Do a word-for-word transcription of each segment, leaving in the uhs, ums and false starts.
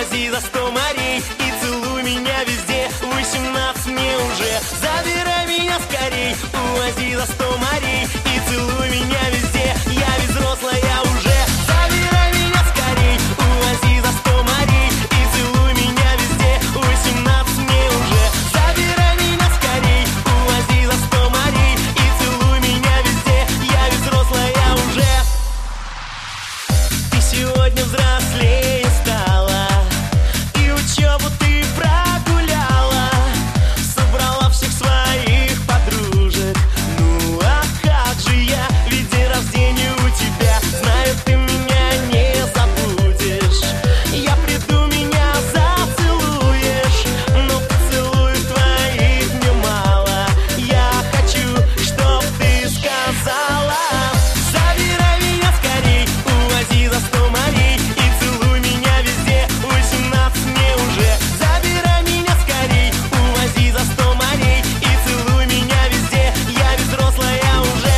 увози за сто морей и целуй меня везде. Восемнадцать мне уже, забирай меня скорей. Увози за сто морей и целуй меня везде. Я ведь взрослая уже, забирай меня скорей. Увози за сто морей и целуй меня везде. Восемнадцать мне уже, забирай меня скорей. Увози за сто морей и целуй меня везде. Я ведь взрослая уже. Ты сегодня взрослее стала, и учебу ты прогуляла, собрала всех своих подружек. Ну а как же я, ведь день рождения у тебя. Знаю, ты меня не забудешь. Я приду, меня зацелуешь, но поцелуев твоих мне мало. Я хочу, чтоб ты сказала: забирай меня скорей, увози за сто морей и целуй меня везде. Восемнадцать мне уже, забирай меня скорей. Увози за сто морей и целуй меня везде. Я ведь взрослая уже.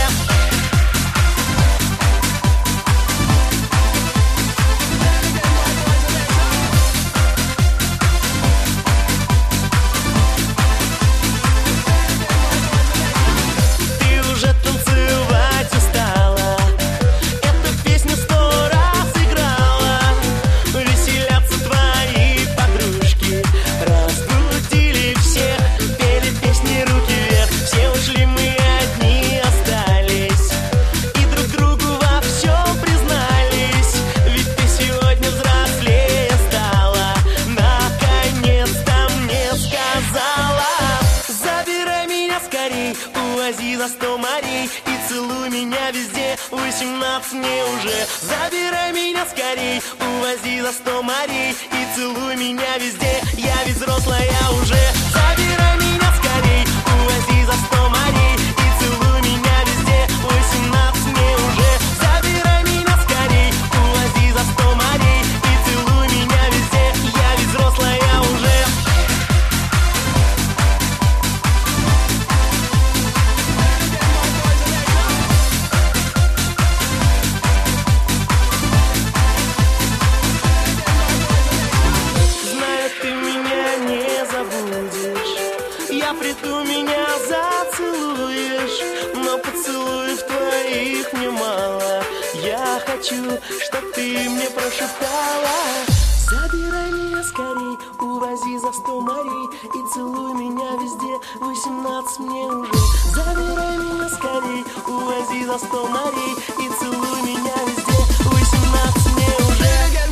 Ты уже танцевать устала, эту песню сто раз играла. Веселятся твои подружки, разбудили всех, пели песни руки вверх. Все ушли, мы одни остались, и друг другу во всем признались. Ведь ты сегодня взрослее стала, наконец-то мне сказала: забирай меня скорей, увози за сто морей и целуй меня везде. Восемнадцать мне уже, забирай меня скорей. Увози за сто морей и целуй меня везде. Я ведь взрослая уже. Забирай меня скорей, увози за сто морей и целуй меня везде. Восемнадцать мне уже, забирай меня скорей. Увози за сто морей и целуй меня везде. Я ведь взрослая уже. Знаю, ты меня не забудешь. Я приду, меня зацелуешь, но поцелуев твоих мне мало. Я хочу, чтоб ты мне прошептала: забирай меня скорей, увози за сто морей и целуй меня везде. Восемнадцать мне уже, забирай меня скорей. Увози за сто морей и целуй меня везде. Восемнадцать мне уже.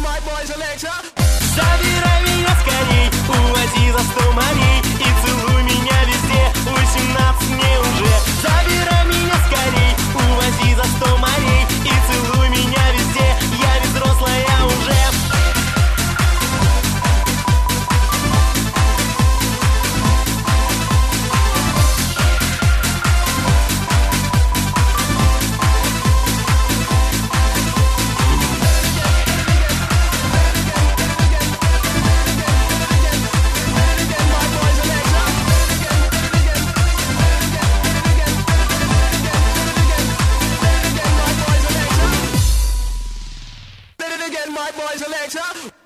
Забирай меня скорей, увози за сто морей и целуй меня везде. Восемнадцать мне уже, забирай меня скорей. Увози за сто морей и целуй меня везде. Я ведь взрослая уже. My boys Alexa.